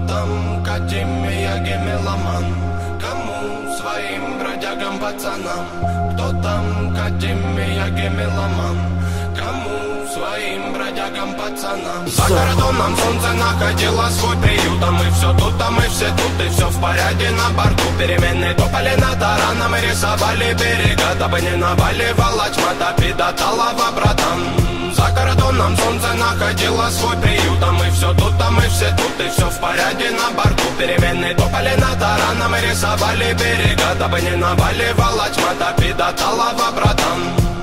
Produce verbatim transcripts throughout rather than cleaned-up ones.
там Катим, Мияги, меломан? Кому? Своим бродягам, пацанам. Кто там Катим, Мияги, меломан? Кому? Своим бродягам, пацанам. За кордоном солнце находило свой приют, а мы все тут, а мы все тут, и все в порядке на борту. Переменные топали над тараном и рисовали берега, дабы не наваливала тьма, топи до талого, братан. За кордоном солнце находило свой приют, а мы все тут, а мы все тут, и все в порядке на борту. Переменные топали над тараном и рисовали берега, дабы не наваливала тьма, топи до талого, братан.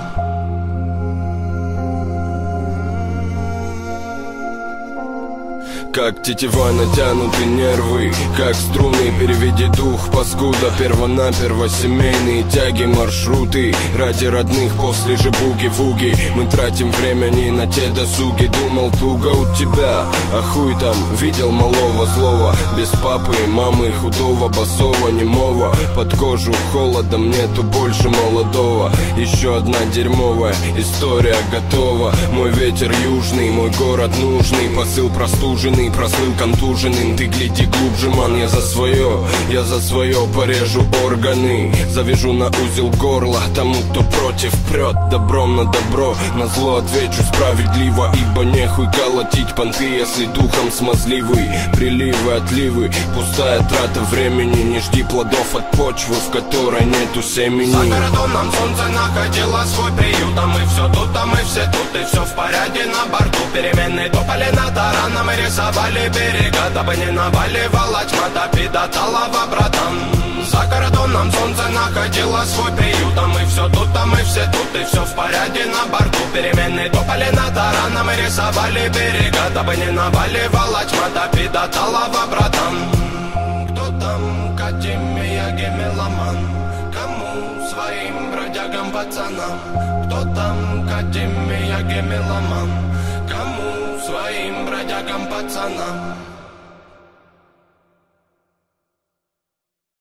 Как тетива натянуты нервы, как струны, переведи дух, паскуда. Перво-наперво семейные тяги, маршруты ради родных после же буги-вуги. Мы тратим время не на те досуги. Думал, туго у тебя, а хуй там, видел малого злого. Без папы и мамы, худого, босого, немого. Под кожу холодом нету больше молодого. Еще одна дерьмовая история готова. Мой ветер южный, мой город нужный. Посыл простуженный, прослыл контуженным. Ты гляди глубже, ман, я за свое, я за свое порежу органы. Завяжу на узел горла тому, кто против прет. Добром на добро, на зло отвечу справедливо. Ибо нехуй колотить понты, если духом смазливый. Приливы, отливы, пустая трата времени. Не жди плодов от почвы, в которой нету семени. За кордоном солнце находило свой приют, а мы все тут, а мы все тут, и все в порядке на борту. Переменные топали над тараном и рисовали берега, дабы не наваливала тьма, топи до талого, братан. За кордоном солнце находило свой приют, а мы все тут, а мы все тут, и все в порядке на борту. Переменные топали над тараном и рисовали берега, дабы не наваливала тьма, топи до талого, братан. Кто там Катим, Мияги, меломан? Кому? Своим бродягам, пацанам. Кто там Катим, Мияги, меломан? Кому? Своим бродягам, пацанам.